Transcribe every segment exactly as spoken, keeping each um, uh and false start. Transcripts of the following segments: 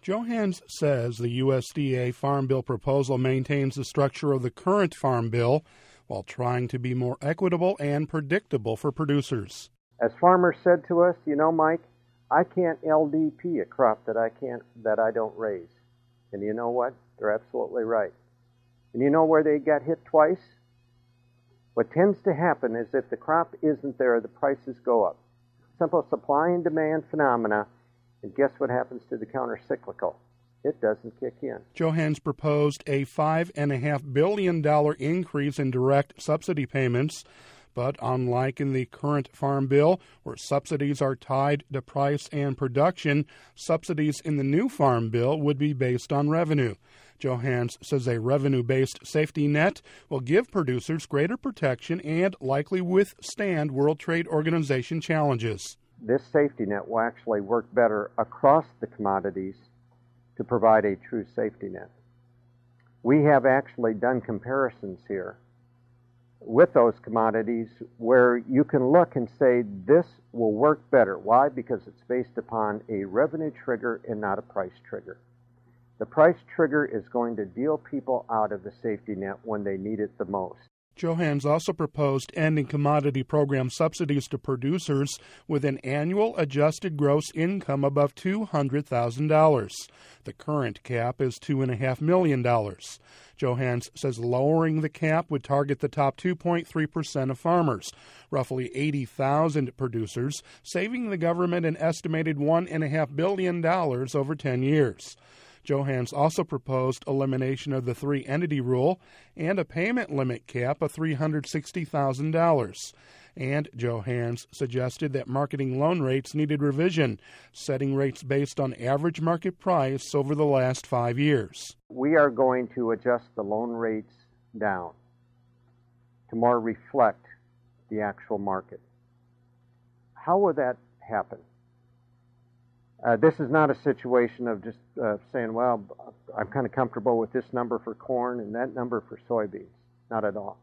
Johans says the U S D A Farm Bill proposal maintains the structure of the current Farm Bill while trying to be more equitable and predictable for producers. As farmers said to us, you know, Mike, I can't L D P a crop that I can't that I don't raise. And you know what? They're absolutely right. And you know where they got hit twice? What tends to happen is if the crop isn't there, the prices go up. Simple supply and demand phenomena, and guess what happens to the countercyclical? It doesn't kick in. Johans proposed a five point five billion dollars increase in direct subsidy payments, but unlike in the current Farm Bill, where subsidies are tied to price and production, subsidies in the new Farm Bill would be based on revenue. Johans says a revenue-based safety net will give producers greater protection and likely withstand World Trade Organization challenges. This safety net will actually work better across the commodities to provide a true safety net. We have actually done comparisons here with those commodities where you can look and say this will work better. Why? Because it's based upon a revenue trigger and not a price trigger. The price trigger is going to deal people out of the safety net when they need it the most. Johans also proposed ending commodity program subsidies to producers with an annual adjusted gross income above two hundred thousand dollars. The current cap is two point five million dollars. Johans says lowering the cap would target the top two point three percent of farmers, roughly eighty thousand producers, saving the government an estimated one point five billion dollars over ten years. Johans also proposed elimination of the three-entity rule and a payment limit cap of three hundred sixty thousand dollars. And Johans suggested that marketing loan rates needed revision, setting rates based on average market price over the last five years. We are going to adjust the loan rates down to more reflect the actual market. How will that happen? Uh, this is not a situation of just uh, saying, well, I'm kind of comfortable with this number for corn and that number for soybeans. Not at all.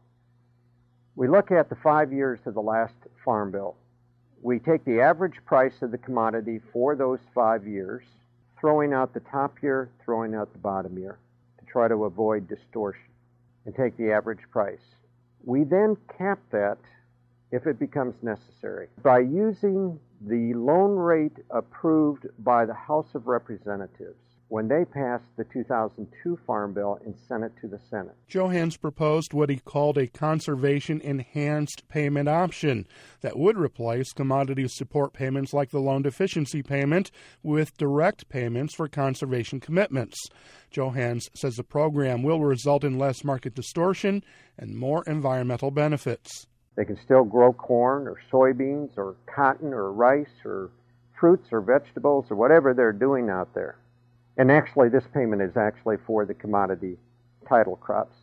We look at the five years of the last Farm Bill. We take the average price of the commodity for those five years, throwing out the top year, throwing out the bottom year, to try to avoid distortion, and take the average price. We then cap that if it becomes necessary by using the loan rate approved by the House of Representatives when they passed the two thousand two Farm Bill and sent it to the Senate. Johans proposed what he called a conservation-enhanced payment option that would replace commodity support payments like the loan deficiency payment with direct payments for conservation commitments. Johans says the program will result in less market distortion and more environmental benefits. They can still grow corn or soybeans or cotton or rice or fruits or vegetables or whatever they're doing out there. And actually, this payment is actually for the commodity title crops.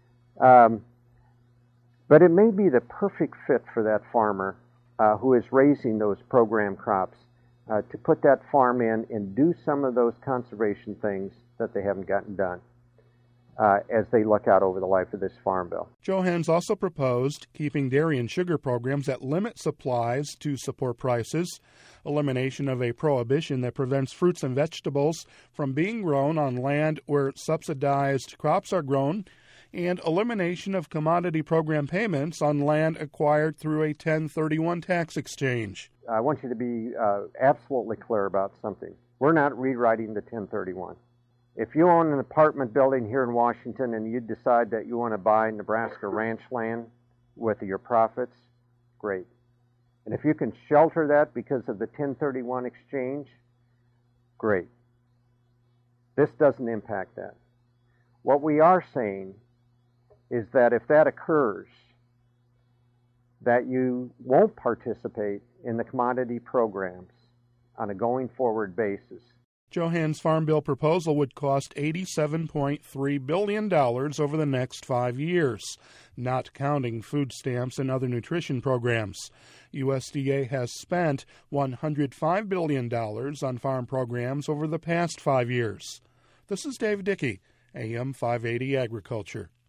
Um, but it may be the perfect fit for that farmer uh, who is raising those program crops uh, to put that farm in and do some of those conservation things that they haven't gotten done. Uh, as they look out over the life of this Farm Bill. Johans also proposed keeping dairy and sugar programs that limit supplies to support prices, elimination of a prohibition that prevents fruits and vegetables from being grown on land where subsidized crops are grown, and elimination of commodity program payments on land acquired through a ten thirty-one tax exchange. I want you to be uh, absolutely clear about something. We're not rewriting the ten thirty-one. If you own an apartment building here in Washington and you decide that you want to buy Nebraska ranch land with your profits, great. And if you can shelter that because of the ten thirty-one exchange, great. This doesn't impact that. What we are saying is that if that occurs, that you won't participate in the commodity programs on a going forward basis. Johans' Farm Bill proposal would cost eighty-seven point three billion dollars over the next five years, not counting food stamps and other nutrition programs. U S D A has spent one hundred five billion dollars on farm programs over the past five years. This is Dave Dickey, A M five eighty Agriculture.